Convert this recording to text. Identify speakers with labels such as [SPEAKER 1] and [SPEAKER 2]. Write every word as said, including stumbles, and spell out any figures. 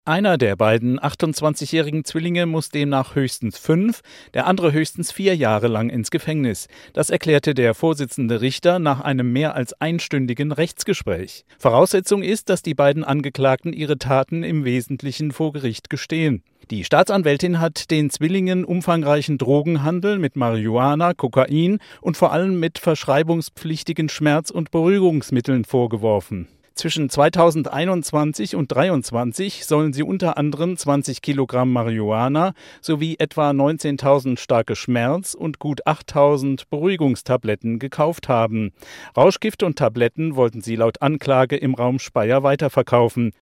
[SPEAKER 1] Einer der beiden achtundzwanzigjährigen Zwillinge muss demnach höchstens fünf, der andere höchstens vier Jahre lang ins Gefängnis. Das erklärte der Vorsitzende Richter nach einem mehr als einstündigen Rechtsgespräch. Voraussetzung ist, dass die beiden Angeklagten ihre Taten im Wesentlichen vor Gericht gestehen. Die Staatsanwältin hat den Zwillingen umfangreichen Drogenhandel mit Marihuana, Kokain und vor allem mit verschreibungspflichtigen Schmerz- und Beruhigungsmitteln vorgeworfen. Zwischen zweitausendeinundzwanzig und zweitausenddreiundzwanzig sollen sie unter anderem zwanzig Kilogramm Marihuana sowie etwa neunzehntausend starke Schmerz- und gut achttausend Beruhigungstabletten gekauft haben. Rauschgift und Tabletten wollten sie laut Anklage im Raum Speyer weiterverkaufen.